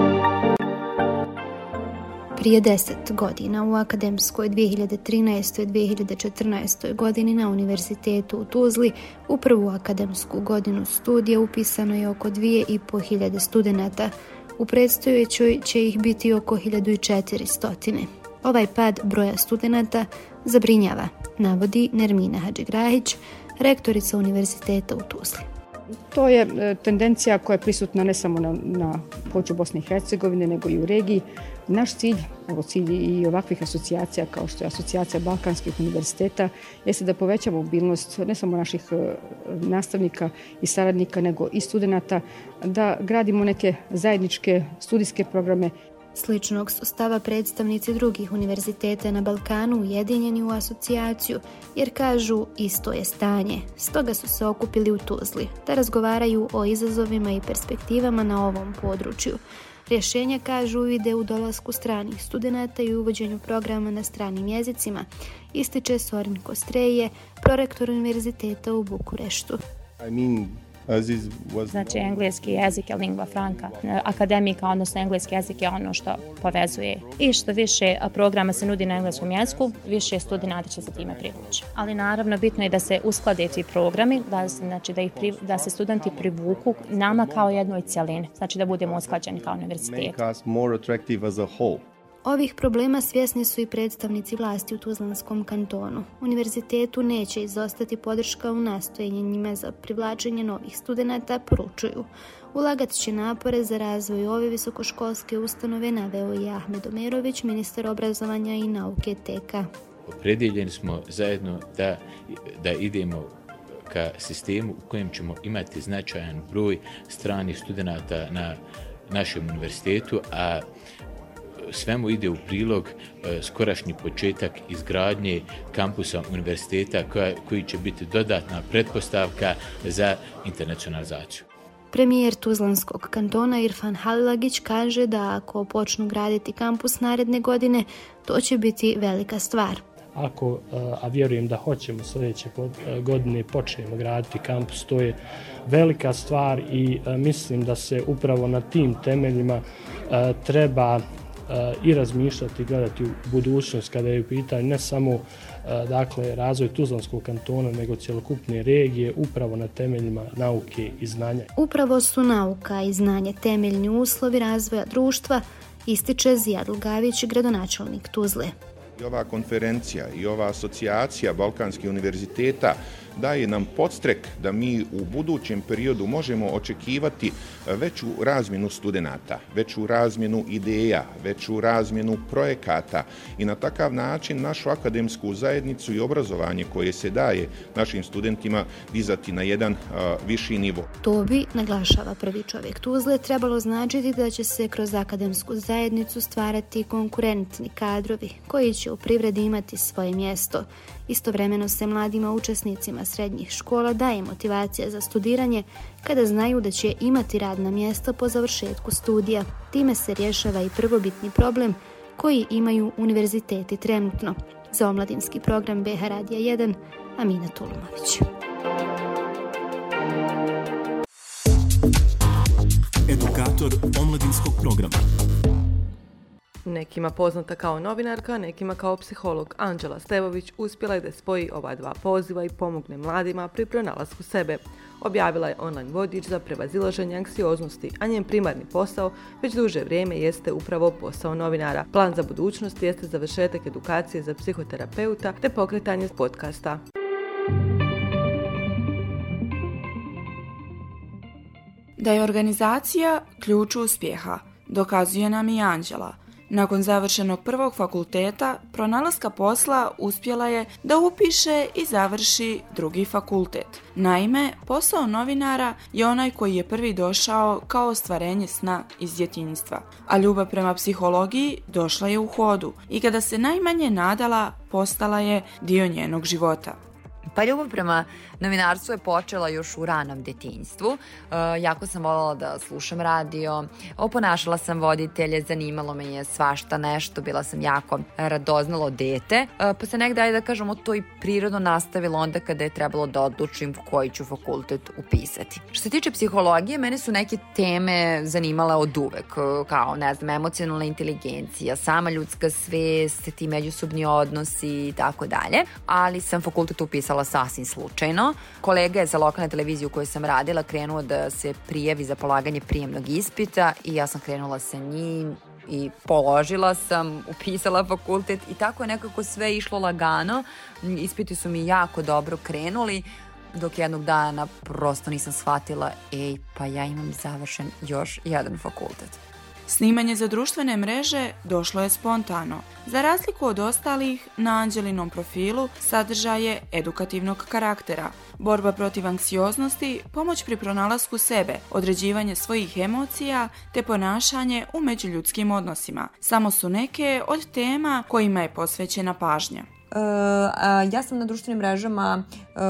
Speaker 20: Prije 10 godina u akademskoj 2013-2014 godini na Univerzitetu u Tuzli u prvu akademsku godinu studija upisano je oko 2500 studenata. U predstojećoj će ih biti oko 1400. Ovaj pad broja studenata zabrinjava, navodi Nermina Hadžigrahić, rektorica Univerziteta u Tuzli.
Speaker 21: To je tendencija koja je prisutna ne samo na području Bosne i Hercegovine, nego i u regiji. Naš cilj, cilj i ovakvih asocijacija kao što je Asocijacija Balkanskih univerziteta, jeste da poveća mobilnost ne samo naših nastavnika i saradnika, nego i studenata, da gradimo neke zajedničke studijske programe.
Speaker 20: Sličnog su stava predstavnici drugih univerziteta na Balkanu ujedinjeni u asocijaciju, jer kažu isto je stanje. Stoga su se okupili u Tuzli, da razgovaraju o izazovima i perspektivama na ovom području. Rješenja, kažu, ide u dolasku stranih studenata i uvođenju programa na stranim jezicima, ističe Sorin Kostreje, prorektor univerziteta u Bukureštu.
Speaker 22: Znači, engleski jezik je lingua franca. Akademika, odnosno engleski jezik je ono što povezuje. I što više programa se nudi na engleskom jeziku, više studenata će se time privući. Ali naravno, bitno je da se usklade ti programi, da se studenti privuku nama kao jednoj cjelini. Znači da budemo usklađeni kao univerzitet.
Speaker 20: Ovih problema svjesni su i predstavnici vlasti u Tuzlanskom kantonu. Univerzitetu neće izostati podrška u nastojanjima za privlačenje novih studenata, poručuju. Ulagat će napore za razvoj ove visokoškolske ustanove, naveo je Ahmed Omerović, ministar obrazovanja i nauke TK.
Speaker 23: Opredjeljeni smo zajedno da idemo ka sistemu u kojem ćemo imati značajan broj stranih studenata na našem univerzitetu, a svemu ide u prilog skorašnji početak izgradnje kampusa univerziteta koji će biti dodatna pretpostavka za internacionalizaciju.
Speaker 20: Premijer Tuzlanskog kantona Irfan Halilagić kaže da ako počnu graditi kampus naredne godine, to će biti velika stvar.
Speaker 24: Ako, a vjerujem da hoćemo sljedeće godine počnemo graditi kampus, to je velika stvar i mislim da se upravo na tim temeljima treba i razmišljati i gledati u budućnost kada je u pitanju ne samo razvoj Tuzlanskog kantona, nego cjelokupne regije upravo na temeljima nauke i znanja.
Speaker 20: Upravo su nauka i znanje temeljni uslovi razvoja društva, ističe Zijadul Gavić, gradonačelnik Tuzle.
Speaker 25: I ova konferencija i ova asocijacija Balkanskih univerziteta
Speaker 4: daje nam podstrek da mi u budućem periodu možemo očekivati veću razmjenu studenata, veću razmjenu ideja, veću razmjenu projekata i na takav način našu akademsku zajednicu i obrazovanje koje se daje našim studentima dizati na jedan viši nivo.
Speaker 20: To bi, naglašava prvi čovjek Tuzle, trebalo značiti da će se kroz akademsku zajednicu stvarati konkurentni kadrovi koji će u privredi imati svoje mjesto. Istovremeno se mladima učesnicima srednjih škola daje motivacija za studiranje kada znaju da će imati radna mjesta po završetku studija. Time se rješava i prvobitni problem koji imaju univerziteti trenutno. Za omladinski program BH Radija 1, Amina Tulumović.
Speaker 1: Edukator omladinskog programa.
Speaker 3: Nekima poznata kao novinarka, nekima kao psiholog, Anđela Stevović uspjela je da spoji ova dva poziva i pomogne mladima pri pronalasku sebe. Objavila je online vodič za prevazilaženje anksioznosti, a njen primarni posao već duže vrijeme jeste upravo posao novinara. Plan za budućnost jeste završetak edukacije za psihoterapeuta te pokretanje podcasta.
Speaker 5: Da je organizacija ključ uspjeha, dokazuje nam i Anđela. Nakon završenog prvog fakulteta, pronalaska posla uspjela je da upiše i završi drugi fakultet. Naime, posao novinara je onaj koji je prvi došao kao ostvarenje sna iz djetinjstva. A ljubav prema psihologiji došla je u hodu i kada se najmanje nadala, postala je dio njenog života.
Speaker 6: Pa ljubav prema novinarstvu je počela još u ranom djetinjstvu. Jako sam voljela da slušam radio, oponašala sam voditelje, zanimalo me je svašta nešto, bila sam jako radoznalo dete, pa se negdje, ajde da kažemo, to i prirodno nastavilo onda kada je trebalo da odlučim koji ću fakultet upisati. Što se tiče psihologije, mene su neke teme zanimale od uvek, kao, ne znam, emocionalna inteligencija, sama ljudska svest, ti međusobni odnosi i tako dalje, ali sam fakultet upisala sasvim slučajno. Kolega je za lokalne televizije u kojoj sam radila krenuo da se prijavi za polaganje prijemnog ispita i ja sam krenula sa njim i položila sam, upisala fakultet i tako je nekako sve išlo lagano. Ispiti su mi jako dobro krenuli, dok jednog dana prosto nisam shvatila, pa ja imam završen još jedan fakultet.
Speaker 5: Snimanje za društvene mreže došlo je spontano. Za razliku od ostalih, na Anđelinom profilu sadržaj je edukativnog karaktera, borba protiv anksioznosti, pomoć pri pronalasku sebe, određivanje svojih emocija te ponašanje u međuljudskim odnosima. Samo su neke od tema kojima je posvećena pažnja.
Speaker 6: Ja sam na društvenim mrežama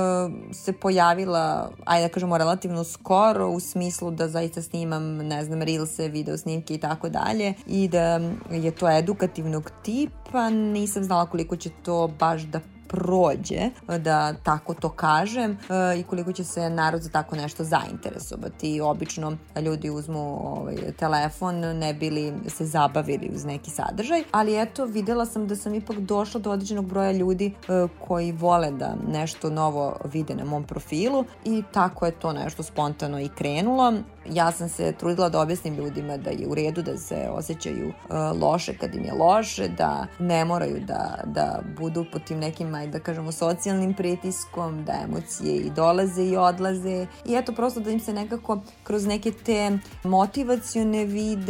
Speaker 6: se pojavila, ajde da kažemo, relativno skoro, u smislu da zaista snimam, ne znam, reelse, video snimke i tako dalje, i da je to edukativnog tipa. Nisam znala koliko će to baš da prođe, da tako to kažem, i koliko će se narod za tako nešto zainteresovati. Obično ljudi uzmu telefon, ne bili se zabavili uz neki sadržaj, ali eto, vidjela sam da sam ipak došla do određenog broja ljudi koji vole da nešto novo vide na mom profilu i tako je to nešto spontano i krenulo. Ja sam se trudila da objasnim ljudima da je u redu da se osjećaju loše kad im je loše, da ne moraju da budu pod tim nekim, da kažemo, socijalnim pritiskom, da emocije i dolaze i odlaze i eto, prosto da im se nekako kroz neke te motivacione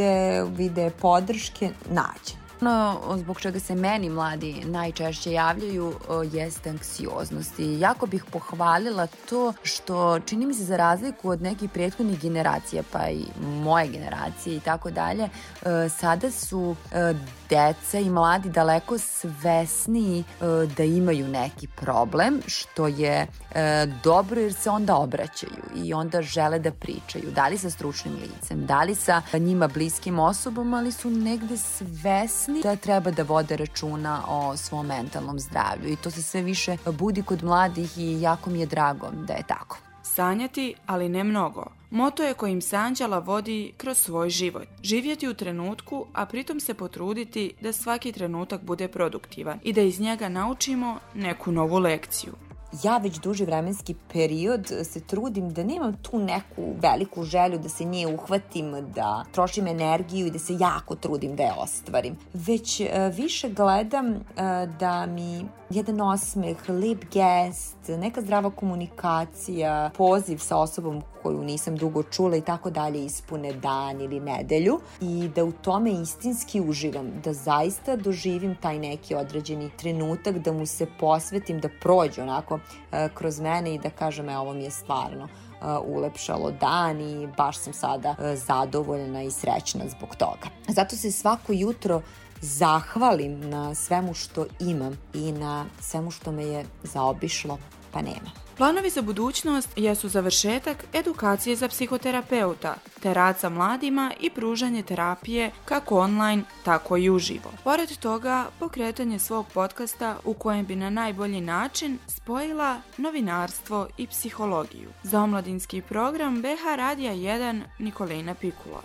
Speaker 6: vide podrške nađe. Ono zbog čega se meni mladi najčešće javljaju jeste anksioznost i jako bih pohvalila to što, čini mi se, za razliku od nekih prethodnih generacija, pa i moje generacije i tako dalje, sada su deca i mladi daleko svesniji da imaju neki problem, što je dobro jer se onda obraćaju i onda žele da pričaju, da li sa stručnim licem, da li sa njima bliskim osobama, ali su negde svesni da treba da vode računa o svom mentalnom zdravlju i to se sve više budi kod mladih i jako mi je drago da je tako.
Speaker 5: Sanjati, ali ne mnogo. Moto je kojim se Anđela vodi kroz svoj život. Živjeti u trenutku, a pritom se potruditi da svaki trenutak bude produktivan i da iz njega naučimo neku novu lekciju.
Speaker 6: ja već duži vremenski period se trudim da nemam tu neku veliku želju da se nje uhvatim, da trošim energiju i da se jako trudim da je ostvarim. Već više gledam da mi jedan osmeh, lep gest, neka zdrava komunikacija, poziv sa osobom koju nisam dugo čula i tako dalje ispune dan ili nedelju i da u tome istinski uživam, da zaista doživim taj neki određeni trenutak, da mu se posvetim, da prođe onako kroz mene i da kažem ovo mi je stvarno ulepšalo dan i baš sam sada zadovoljna i srećna zbog toga. Zato se svako jutro zahvalim na svemu što imam i na svemu što me je zaobišlo pa nema.
Speaker 5: Planovi za budućnost jesu završetak edukacije za psihoterapeuta, te rad sa mladima i pružanje terapije kako online, tako i uživo. Pored toga, pokretanje svog podcasta u kojem bi na najbolji način spojila novinarstvo i psihologiju. Za omladinski program BH Radija 1 Nikolina Pikula.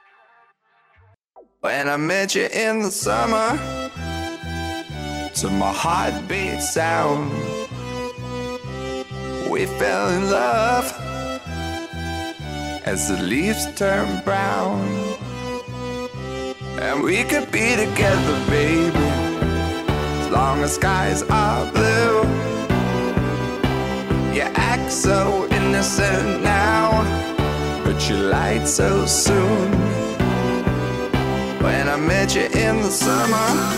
Speaker 15: When I met you in the summer, to my heartbeat sound, we fell in love as the leaves turn brown. And we could be together, baby, as long as skies are blue. You act so innocent now, but you lied so soon. When I met you in the summer,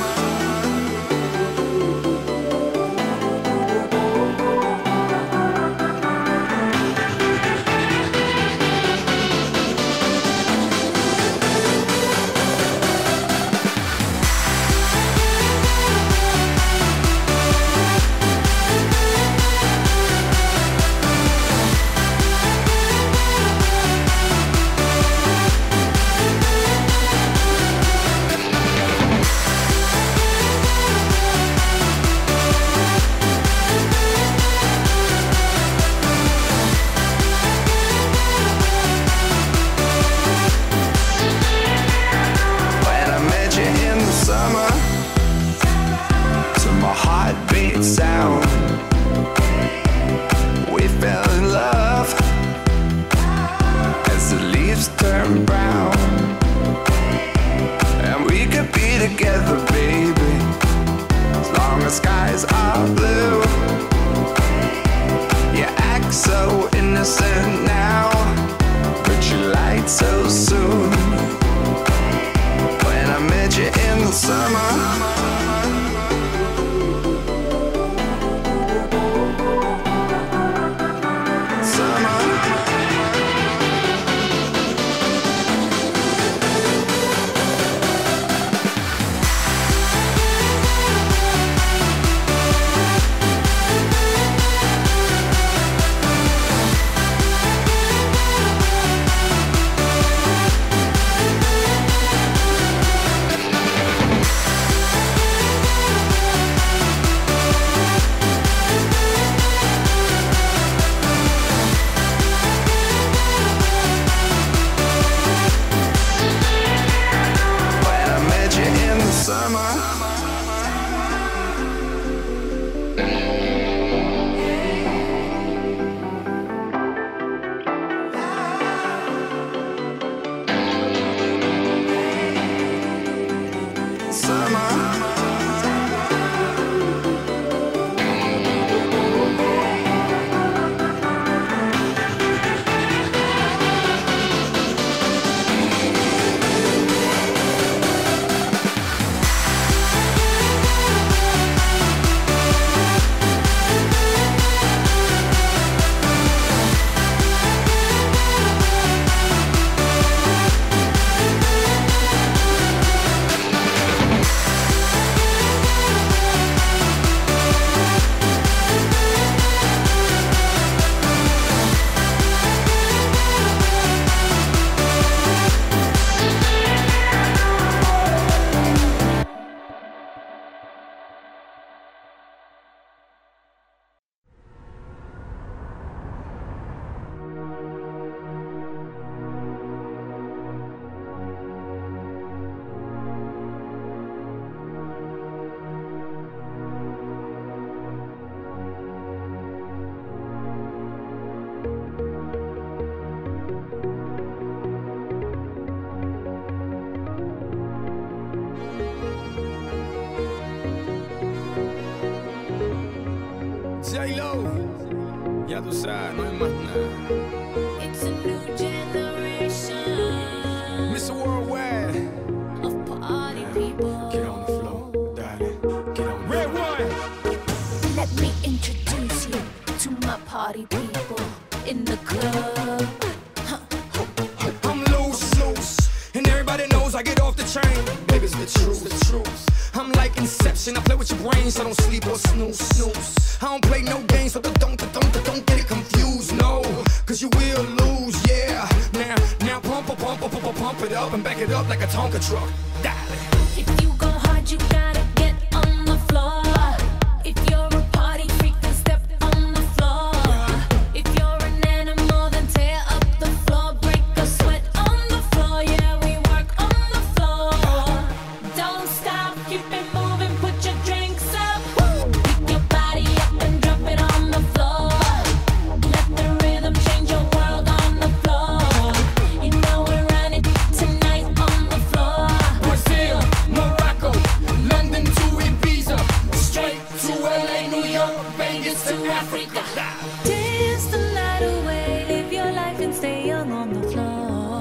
Speaker 7: ya tú sabes, no hay más nada.
Speaker 15: It's a new generation.
Speaker 7: Mr. Worldwide.
Speaker 15: Of party people.
Speaker 7: Get on the floor, darling. Get on the Red one.
Speaker 15: Let me introduce you to my party people in the club.
Speaker 7: I'm loose, and everybody knows I get off the chain. Baby, it's the truth. I'm like Inception, I play with your brain, so don't sleep or snooze. I don't play no games, so don't get it confused, no. Cause you will lose, yeah. Now pump it up and back it up like a Tonka truck. Darling.
Speaker 15: If you go hard, you gotta get on the floor. If you're a party freak, then step on the floor. If you're an animal, then tear up the floor. Break a sweat on the floor, yeah, we work on the floor. Don't stop, keep it moving, put your drinks up. Pick your body up and drop it on the floor. Let the rhythm change your world on the floor. You know we're running tonight on the floor.
Speaker 7: Brazil, Morocco, London to Ibiza, straight to LA, New York, Vegas to Africa.
Speaker 15: Dance the night away, live your life and stay young on the floor.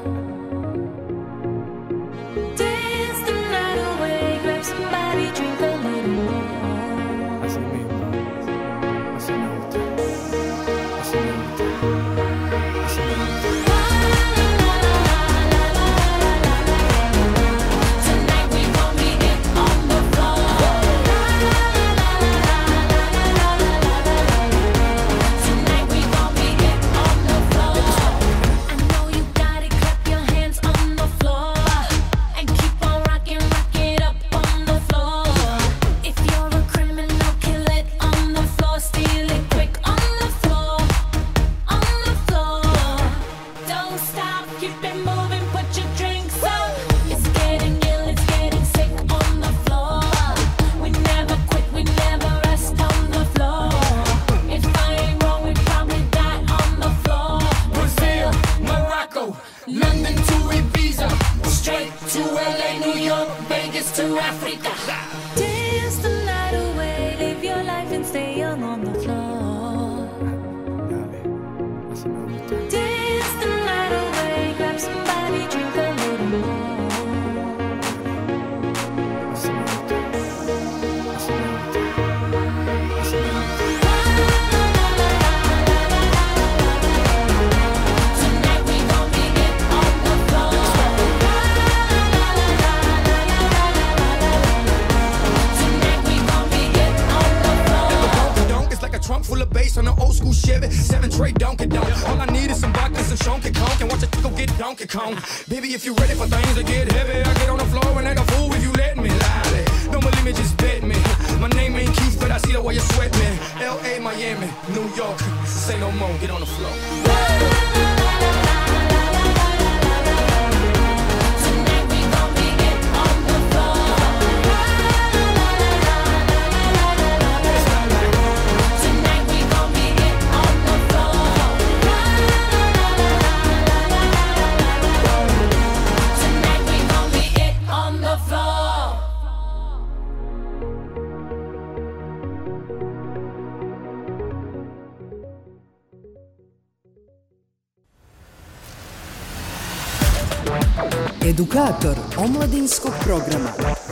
Speaker 15: Dance the night away, grab somebody, drink a little more. Tonight we gon' be it on the floor. Tonight we gon' be it on the floor. I know you got it, clap your hands on the floor. And keep on rocking, rock it up on the floor. If you're a criminal, kill it on the floor. Steal it quick on the floor. On the floor. Don't stop, keep it moving, put your drinks up. It's getting ill, it's getting sick on the floor. We never quit, we never rest on the floor. If I ain't wrong, we probably die on the floor.
Speaker 7: Brazil, Morocco, London to Ibiza, straight to LA, New York, Vegas to Africa.
Speaker 15: Dance the night away, live your life and stay young on the floor. Dance the night away, grab somebody, drink a little more. Tonight we gon' be it on the floor. Tonight we gon' be it on the floor.
Speaker 7: Donk is like a trunk full of bass on an old school Chevy 7 tray Donkey Donk. All I need is some vodka, some Shonky Conk, and watch a go get Donkey Kong. Baby, if you ready for things to get heavy, I get on the floor and act a fool if you let me. Lie. Don't believe me, just bet me. My name ain't Keith, but I see the way you sweat me. L.A., Miami, New York, say no more, get on the floor.
Speaker 15: Tonight we gon' be it on the floor. Tonight we gon' be it on the floor. Tonight we gon' be it on the floor.
Speaker 2: Edukator omladinskog programa.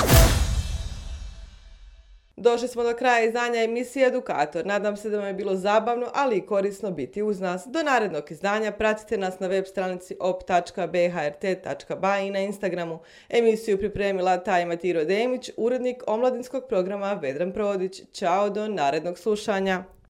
Speaker 3: Došli smo do kraja izdanja emisije Edukator. Nadam se da vam je bilo zabavno, ali i korisno biti uz nas. Do narednog izdanja pratite nas na web stranici op.bhrt.ba i na Instagramu. Emisiju pripremila Tajma Tiro Demić, urednik omladinskog programa Vedran Prodić. Ćao, do narednog slušanja.